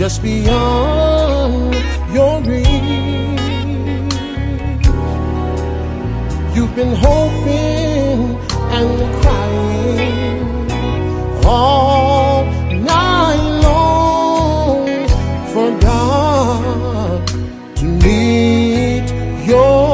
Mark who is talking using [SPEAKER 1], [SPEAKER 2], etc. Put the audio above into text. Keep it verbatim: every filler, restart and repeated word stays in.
[SPEAKER 1] just beyond your reach. You've been hoping and crying all night long for God to meet your